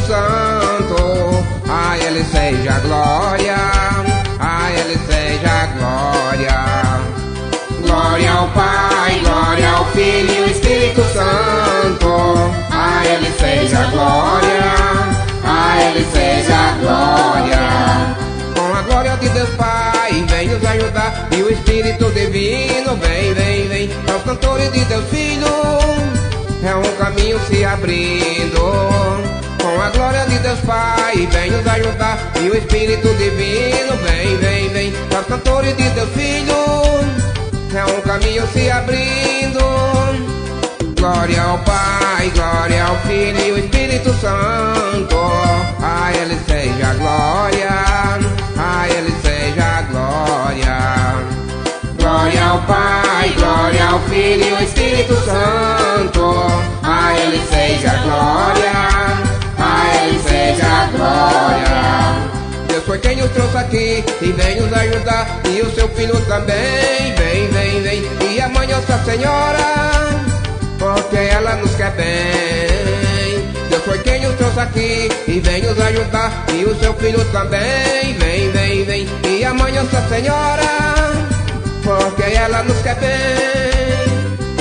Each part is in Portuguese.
Santo. A Ele seja a glória, a Ele seja a glória. Glória ao Pai, glória ao Filho e ao Espírito Santo. A Ele seja a glória, a Ele seja a glória. Com a glória de Deus Pai, vem nos ajudar. E o Espírito Divino, vem, vem, vem. Aos cantores de Deus Filho, é um caminho se abrindo. Com a glória de Deus Pai, vem nos ajudar. E o Espírito Divino, vem, vem, vem. Aos cantores de Deus Filho, é um caminho se abrindo. Glória ao Pai, glória ao Filho e ao Espírito Santo. A Ele seja a glória, a Ele seja a glória. Glória ao Pai, glória ao Filho e ao Espírito Santo. A Ele seja a glória, a Ele seja a glória. Deus foi quem nos trouxe aqui e vem nos ajudar. E o seu Filho também, vem, vem, vem. E a Mãe Nossa Senhora, porque ela nos quer bem. Deus foi quem nos trouxe aqui e vem nos ajudar. E o seu Filho também, vem, vem, vem. E a Mãe Nossa Senhora, porque ela nos quer bem.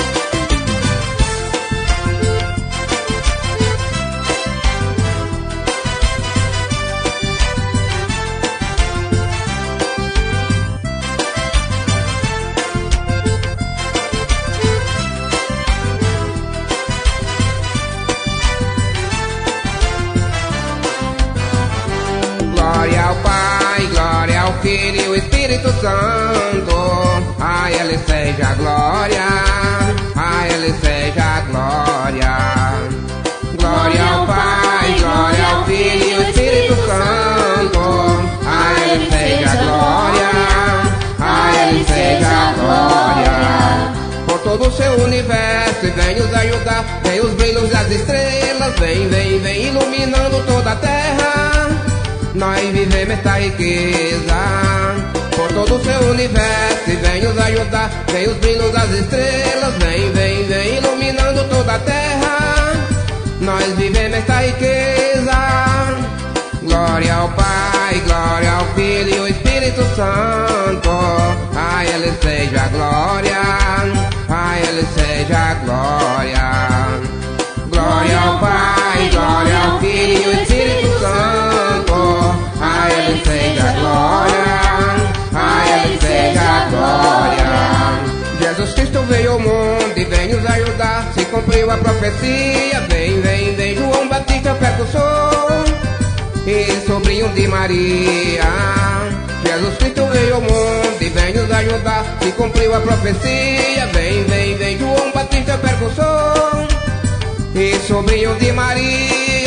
Glória ao Pai, glória ao Filho e ao Espírito Santo. A Ele seja a glória, a Ele seja a glória. Glória ao Pai, glória ao Filho e ao Espírito Santo. A Ele seja a glória, a Ele seja a glória. Por todo o seu universo vem nos ajudar. Vem os brilhos das estrelas, vem, vem, vem, iluminando toda a terra. Nós vivemos esta riqueza. Por todo o seu universo vem nos ajudar. Vem os brilhos das estrelas, vem, vem, vem, iluminando toda a terra. Nós vivemos esta riqueza. Glória ao Pai, glória ao Filho e ao Espírito Santo. A Ele seja a glória, a Ele seja a glória. Glória ao Pai, glória ao Filho e ao Espírito Santo. A Ele seja a glória, a Ele seja a glória. Jesus Cristo veio ao mundo e vem nos ajudar. Se cumpriu a profecia, vem, vem, vem. João Batista, precursor e sobrinho de Maria. Jesus Cristo veio ao mundo e vem nos ajudar. Se cumpriu a profecia, vem, vem, vem. João Batista, precursor e sobrinho de Maria.